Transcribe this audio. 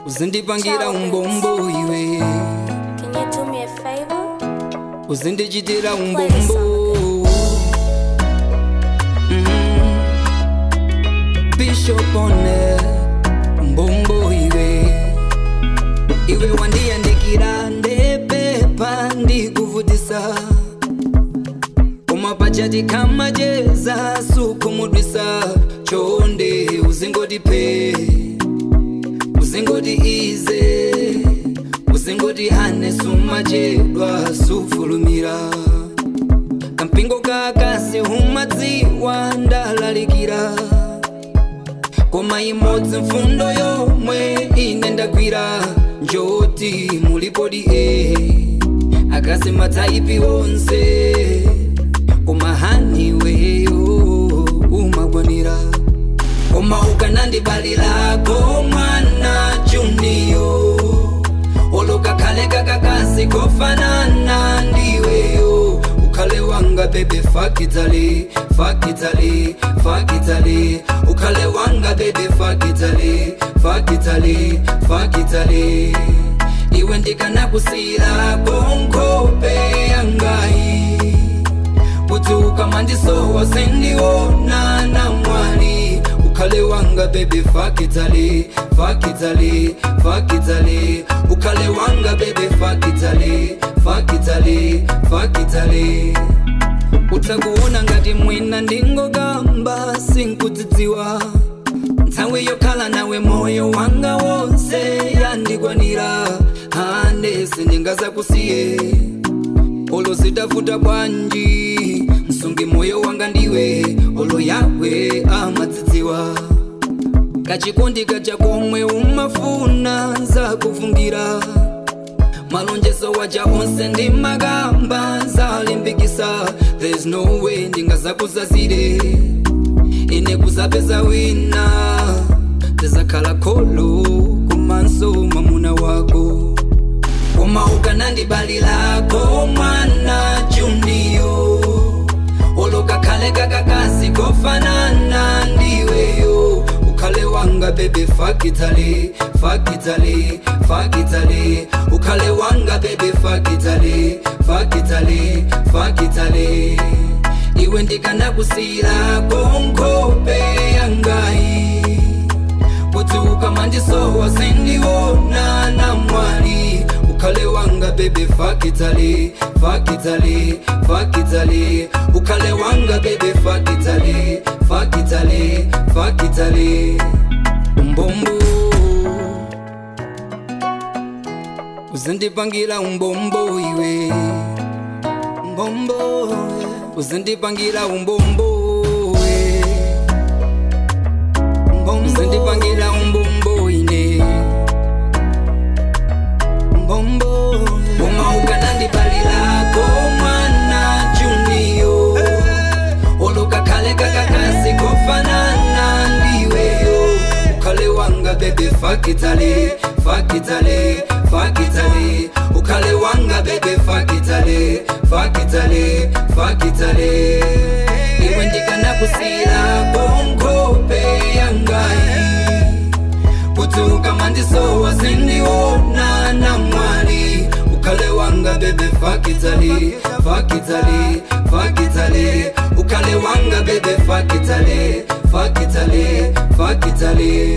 Uzindipangira umbombo iwe. Can you do me a favor? Uzindichitira umbombo. Bishop one umbombo iwe. Iwe wandiandikira ndepepa ndikuvutisa. Umapachati kama jeza sukumudwisa. Chonde uzingodipe, uzingodi ize, uzingodi hane sumajedwa sufulumira. Kampingo kakasi humadziwa ndalalikira. Koma imodzi mfundo yomwe inendakwira. Njoti mulipodi akasi mataipi onse. Koma haniweyo umagwanira. Koma ukanandibalirako mwana Junior. Oloka kale kakakasi kofanana ndiweyo. Ukale wanga baby fuck Italy, fuck Italy, fuck Italy. Ukale wanga baby fuck Italy, fuck Italy, fuck Italy. Iwe ndikana kusira konkope yangai. Utuka mandiso wasendiona na mwali. Ukale wanga baby fuck Italy, fuck Italy, fuck Italy. Ukale wanga baby fuck Italy, fuck Italy, fuck Italy. Utakuona ngati mwina ndingo gamba sinkudzidziwa. Nthawi yokhala nawe moyo wanga wonse yandigwanira. Hande sindingaza kusiye. Olo sitafuta bwanji msungi moyo wanga ndiwe. Olo yawe amadzidziwa. Kachikondi kacha komwe umafuna za kufungira. Malonjezo waja onse ndi magamba zalimbikisa. There's no way ndingaza kuzazire. Ine kuzapeza wina tezakhala kholo kumanso mamuna wako. Koma ukanandibalirako mwana Junior. Oloka kale kakakasi kofanana ndiweyo. Ukale wanga baby fuck Italy, fuck Italy, fuck Italy. Ukale wanga baby fuck Italy, fuck Italy, fuck Italy. Iwe ndikana kusira konkope yangai. Utuka mandiso wasendiona na mwali. Ukale wanga baby fuck Italy, fuck Italy, fuck Italy. Ukale wanga baby fuck Italy, fuck Italy, fuck Italy. Umbombo uzindipangira umbombo iwe. Umbombo uzindipangira umbombo. Uzindipangira umbombo ine. Umbombo uma ukanandibalirako mwana Junior. Oloka kale kakakasi kofanana ndiweyo. Ukale wanga baby fuck Italy, fuck Italy, fuck Italy. Ukale wanga baby fuck Italy, fuck Italy, fuck Italy. Iwe ndikana kusira konkope yangai. Utuka mandiso wasendiona na mwali. Ukale wanga baby fuck Italy, fuck Italy, fuck Italy. Ukale wanga baby fuck Italy, fuck Italy, fuck Italy.